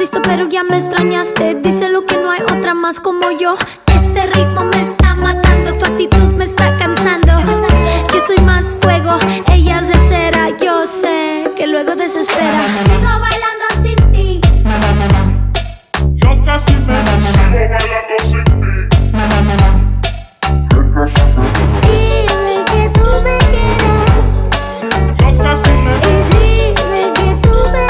visto pero ya me extrañaste. Díselo que no hay otra más como yo. Este ritmo me está matando, tu actitud me está cansando. Yo soy más fuego, ella es de cera. Yo sé que luego desespera. Sigo bailando sin ti. Yo casi me sigo bailando sin ti. Dime que tú me quieres. Yo casi me Dime que tú me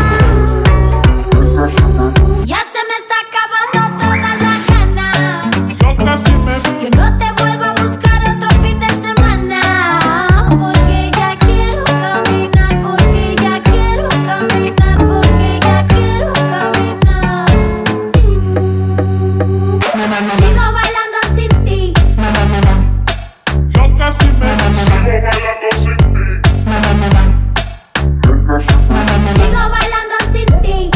amas. Ya se me está acabando todas las ganas. Yo casi me Yo no te vuelvo a buscar otro fin de semana. Porque ya quiero caminar, porque ya quiero caminar, porque ya quiero caminar. Sigo bailando sin ti. Yo casi me sigo bailando sin ti. Sigo bailando sin ti.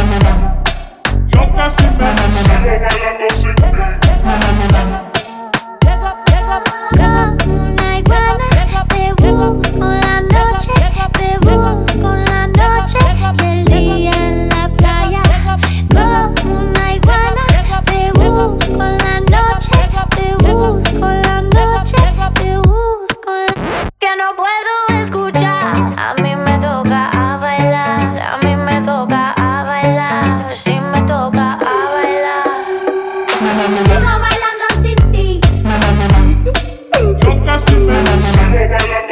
Yo casi me sigo bailando sin ti. Como una iguana, te busco en la noche, te busco en la noche y el día en la playa. Como una iguana, te busco en la noche, te busco en la noche, te busco en la... Que no puedo escuchar, a mí me toca a bailar, a mí me toca a bailar, sí me toca a bailar. Sigo bailando sin ti. Yo casi me sigo bailando